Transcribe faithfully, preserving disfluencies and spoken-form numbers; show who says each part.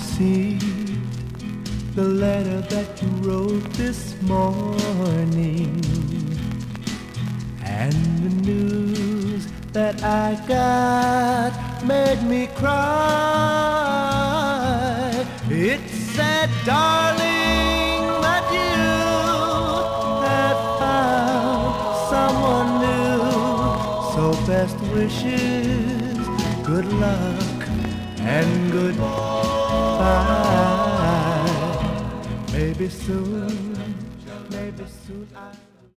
Speaker 1: received the letter that you wrote this morning, and the news that I got made me cry. It said, darling, that you have found someone new. So best wishes, good luck, and goodbye. Maybe soon, maybe soon I